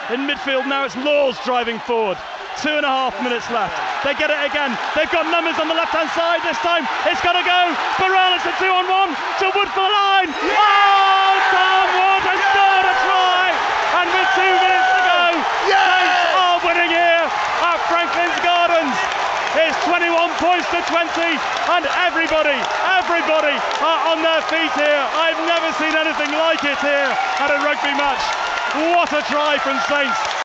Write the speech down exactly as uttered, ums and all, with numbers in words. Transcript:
In midfield now it's Laws driving forward. Two and a half minutes left. They get it again. They've got numbers on the left-hand side. This time it's got to go. Burrell, it's a two-on-one to Wood for the line. Yeah! Oh, Tom Wood has scored a try. And with two minutes to go, yeah! Saints are winning here at Franklin's Gardens. It's twenty-one points to twenty, and everybody, everybody are on their feet here. I've never seen anything like it here at a rugby match. What a try from Saints.